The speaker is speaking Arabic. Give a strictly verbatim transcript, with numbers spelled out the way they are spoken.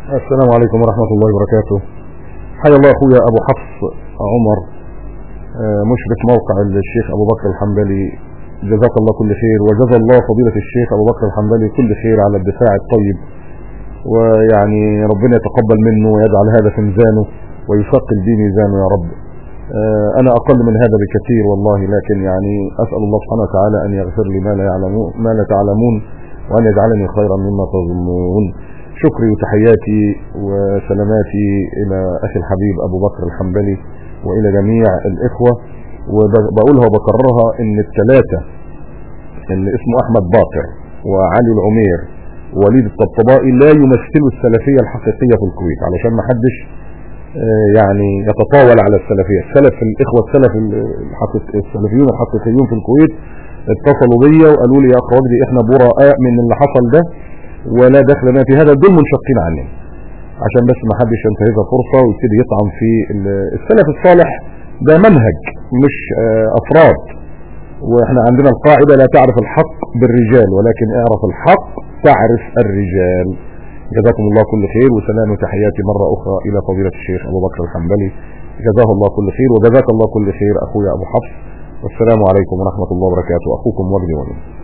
السلام عليكم ورحمة الله وبركاته. حيا الله أخويا أبو حفص عمر مشرف موقع الشيخ أبو بكر الحنبلي، جزاك الله كل خير، وجزا الله فضيلة الشيخ أبو بكر الحنبلي كل خير على الدفاع الطيب، ويعني ربنا يتقبل منه ويجعل هذا في ميزانه ويثقل به ميزانه يا رب. أنا أقل من هذا بكثير والله، لكن يعني أسأل الله سبحانه وتعالى أن يغفر لي ما لا يعلمون ما لا تعلمون وأن يجعلني خيرا مما تظنون. شكري وتحياتي وسلاماتي إلى أخي الحبيب أبو بكر الحنبلي وإلى جميع الإخوة، وبقولها وبكررها إن الثلاثة اللي اسمه أحمد باقر وعلي العمير ووليد الطبطبائي لا يمثلوا السلفية الحقيقية في الكويت، علشان ما حدش يعني يتطاول على السلفية. السلف الإخوة السلف السلفيون الحقيقيون في الكويت اتصلوا بي وقالوا لي يا أخ وجدي إحنا براء من اللي حصل ده ولا دخل لنا في هذا، دول منشقين عننا، عشان بس ما حدش ينتهزها فرصة ويبتدي يطعن في السلف الصالح. ده منهج مش أفراد، واحنا عندنا القاعدة لا تعرف الحق بالرجال ولكن اعرف الحق تعرف الرجال. جزاكم الله كل خير، وسلام وتحياتي مرة أخرى إلى فضيلة الشيخ أبو بكر الحنبلي، جزاه الله كل خير وجزاك الله كل خير أخويا أبو حفص، والسلام عليكم ورحمة الله وبركاته. أخوكم وجدي ولي.